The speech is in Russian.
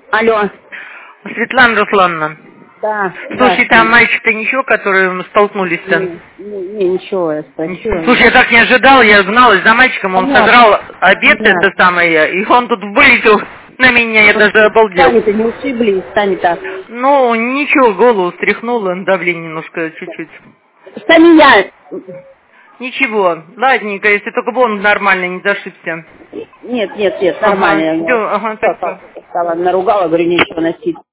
Алло. Светлана Руслановна. Да. Слушай, там мальчик-то ничего, которые столкнулись-то? Ничего, я спросила. Слушай, я так не ожидала, я гналась за мальчиком, он сожрал обед, это самое, и он тут вылетел на меня, я даже обалдел. Сами-то не ушибли, сами-то. Ну, ничего, голову стряхнула, давление немножко, чуть-чуть. Сами я. Ничего, ладненько, если только бы он нормально не зашибся. Нет, нормально. Ага, всё, ага, так. Стала, наругала, говорю, нечего носить.